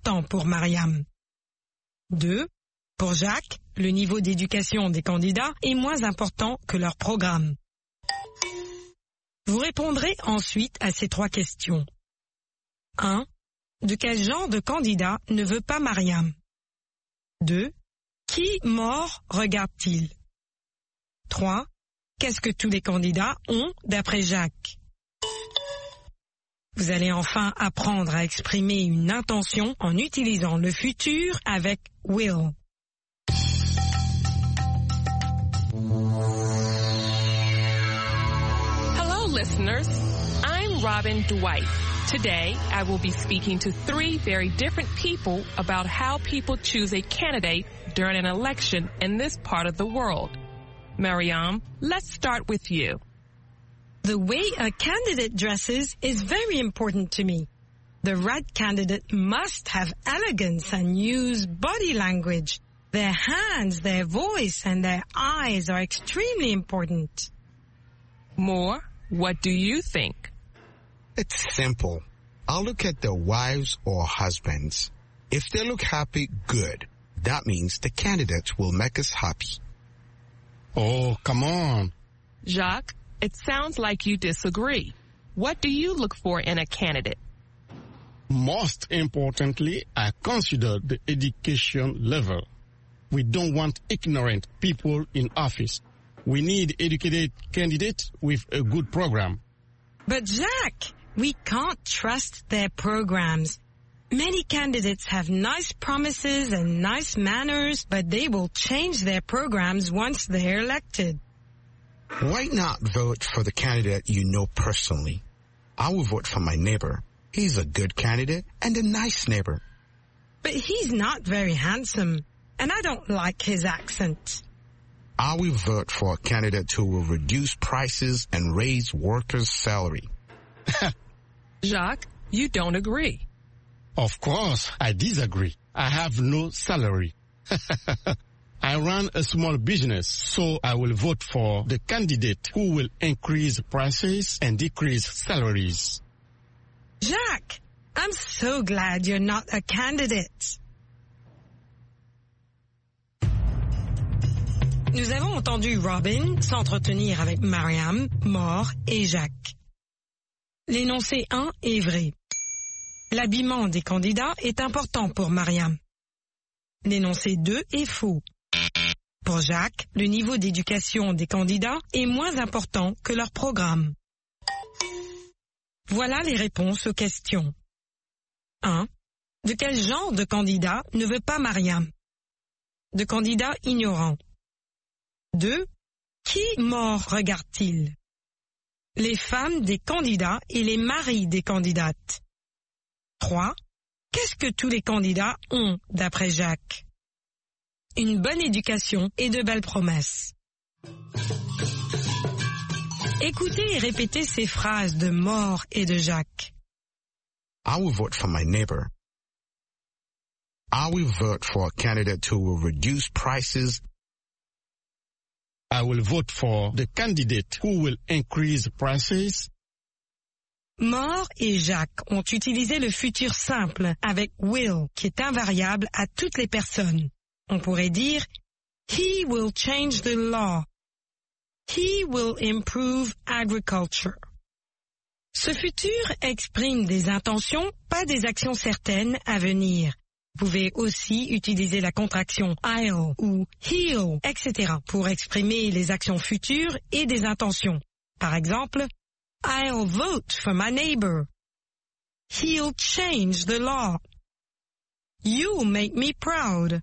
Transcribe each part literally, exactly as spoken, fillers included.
important pour Mariam. deux. Pour Jacques, le niveau d'éducation des candidats est moins important que leur programme. Vous répondrez ensuite à ces trois questions. un. De quel genre de candidat ne veut pas Mariam? deux. Qui mort regarde-t-il? trois. Qu'est-ce que tous les candidats ont d'après Jacques? Vous allez enfin apprendre à exprimer une intention en utilisant le futur avec will. Hello, listeners. I'm Robin Dwight. Today, I will be speaking to three very different people about how people choose a candidate during an election in this part of the world. Mariam, let's start with you. The way a candidate dresses is very important to me. The right candidate must have elegance and use body language. Their hands, their voice, and their eyes are extremely important. Moore, what do you think? It's simple. I'll look at their wives or husbands. If they look happy, good. That means the candidate will make us happy. Oh, come on. Jacques, it sounds like you disagree. What do you look for in a candidate? Most importantly, I consider the education level. We don't want ignorant people in office. We need educated candidates with a good program. But Jacques, we can't trust their programs. Many candidates have nice promises and nice manners, but they will change their programs once they're elected. Why not vote for the candidate you know personally? I will vote for my neighbor. He's a good candidate and a nice neighbor. But he's not very handsome, and I don't like his accent. I will vote for a candidate who will reduce prices and raise workers' salary. Jacques, you don't agree. Of course, I disagree. I have no salary. I run a small business, so I will vote for the candidate who will increase prices and decrease salaries. Jacques, I'm so glad you're not a candidate. Nous avons entendu Robin s'entretenir avec Mariam, Moore et Jacques. L'énoncé un est vrai. L'habillement des candidats est important pour Mariam. L'énoncé deux est faux. Pour Jacques, le niveau d'éducation des candidats est moins important que leur programme. Voilà les réponses aux questions. un. De quel genre de candidat ne veut pas Mariam? De candidats ignorants. deux. Qui mort regarde-t-il? Les femmes des candidats et les maris des candidates. trois. Qu'est-ce que tous les candidats ont d'après Jacques? Une bonne éducation et de belles promesses. Écoutez et répétez ces phrases de Moore et de Jacques. I will vote for my neighbor. I will vote for a candidate who will reduce prices. I will vote for the candidate who will increase prices. Moore et Jacques ont utilisé le futur simple avec will, qui est invariable à toutes les personnes. On pourrait dire He will change the law. He will improve agriculture. Ce futur exprime des intentions, pas des actions certaines à venir. Vous pouvez aussi utiliser la contraction I'll ou he'll, et cetera pour exprimer les actions futures et des intentions. Par exemple, I'll vote for my neighbor. He'll change the law. You'll make me proud.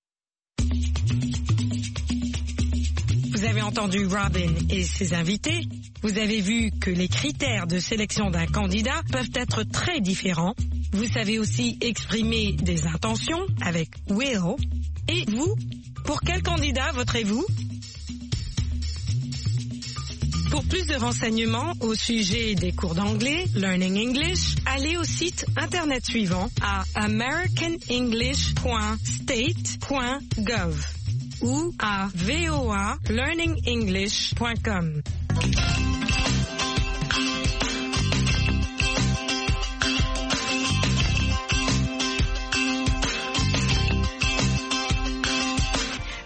Vous avez entendu Robin et ses invités. Vous avez vu que les critères de sélection d'un candidat peuvent être très différents. Vous savez aussi exprimer des intentions avec will. Et vous, pour quel candidat voterez-vous? Pour plus de renseignements au sujet des cours d'anglais, Learning English, allez au site internet suivant à american english point state point gov ou à voa learning english point com.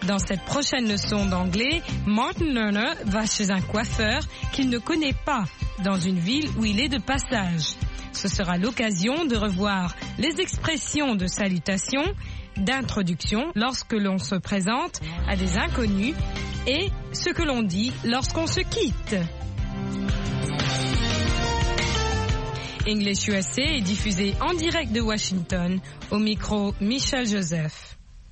Dans cette prochaine leçon d'anglais, Martin Lerner va chez un coiffeur qu'il ne connaît pas dans une ville où il est de passage. Ce sera l'occasion de revoir les expressions de salutation, d'introduction lorsque l'on se présente à des inconnus et ce que l'on dit lorsqu'on se quitte. English U S A est diffusé en direct de Washington, au micro Michel Joseph.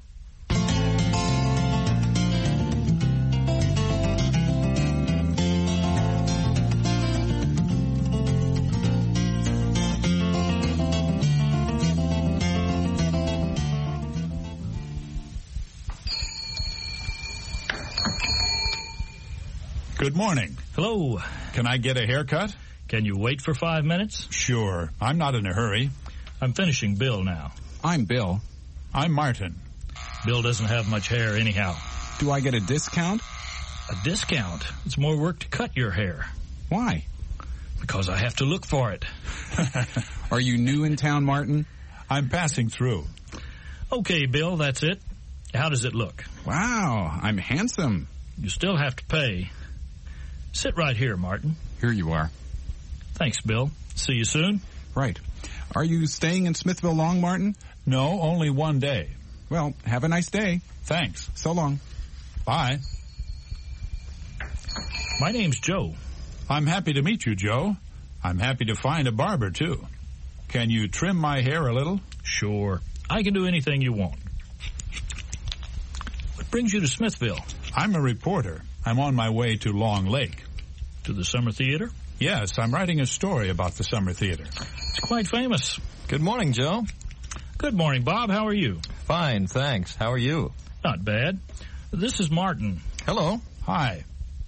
Good morning. Hello. Can I get a haircut? Can you wait for five minutes? Sure. I'm not in a hurry. I'm finishing Bill now. I'm Bill. I'm Martin. Bill doesn't have much hair anyhow. Do I get a discount? A discount? It's more work to cut your hair. Why? Because I have to look for it. Are you new in town, Martin? I'm passing through. Okay, Bill, that's it. How does it look? Wow, I'm handsome. You still have to pay. Sit right here, Martin. Here you are. Thanks, Bill. See you soon. Right. Are you staying in Smithville long, Martin? No, only one day. Well, have a nice day. Thanks. So long. Bye. My name's Joe. I'm happy to meet you, Joe. I'm happy to find a barber, too. Can you trim my hair a little? Sure. I can do anything you want. What brings you to Smithville? I'm a reporter. I'm on my way to Long Lake. To the Summer Theater? Yes, I'm writing a story about the Summer Theater. It's quite famous. Good morning, Joe. Good morning, Bob. How are you? Fine, thanks. How are you? Not bad. This is Martin. Hello. Hi.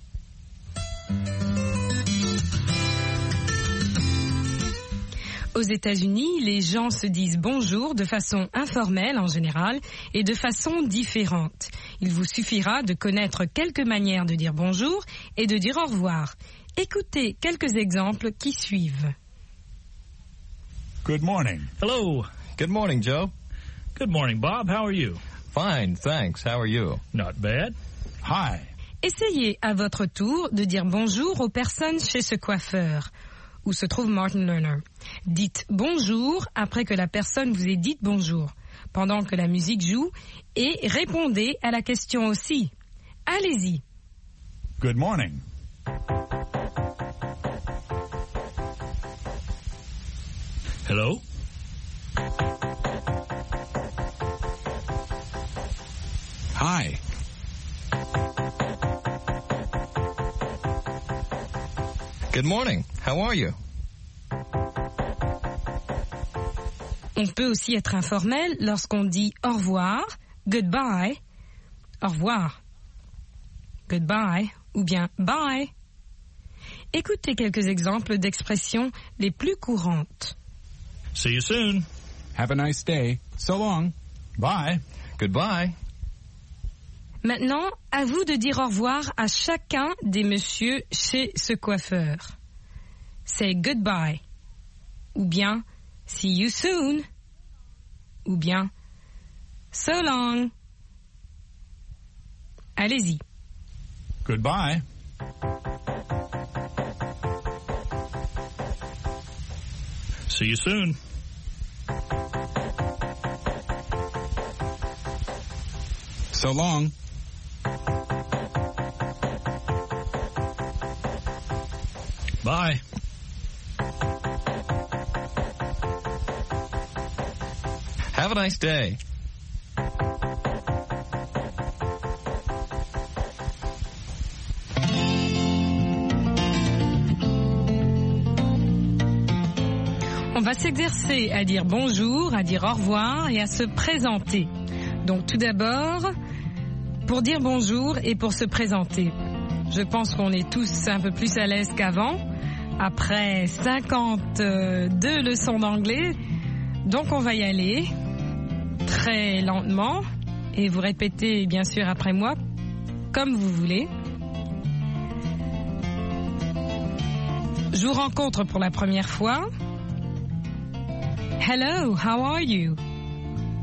Aux États-Unis, les gens se disent bonjour de façon informelle en général et de façon différente. Il vous suffira de connaître quelques manières de dire bonjour et de dire au revoir. Écoutez quelques exemples qui suivent. Good morning. Hello. Good morning, Joe. Good morning, Bob. How are you? Fine, thanks. How are you? Not bad. Hi. Essayez à votre tour de dire bonjour aux personnes chez ce coiffeur, où se trouve Martin Lerner. Dites bonjour après que la personne vous ait dit bonjour, pendant que la musique joue, et répondez à la question aussi. Allez-y. Good morning. Hello. Hi. Good morning. How are you? On peut aussi être informel lorsqu'on dit au revoir, goodbye, au revoir, goodbye, ou bien bye. Écoutez quelques exemples d'expressions les plus courantes. See you soon. Have a nice day. So long. Bye. Goodbye. Maintenant, à vous de dire au revoir à chacun des messieurs chez ce coiffeur. Say goodbye, ou bien see you soon, ou bien so long. Allez-y. Goodbye. See you soon. So long. Bye. Have a nice day. On va s'exercer à dire bonjour, à dire au revoir et à se présenter. Donc tout d'abord, pour dire bonjour et pour se présenter. Je pense qu'on est tous un peu plus à l'aise qu'avant, après cinquante-deux leçons d'anglais. Donc on va y aller très lentement et vous répétez bien sûr après moi, comme vous voulez. Je vous rencontre pour la première fois. Hello, how are you?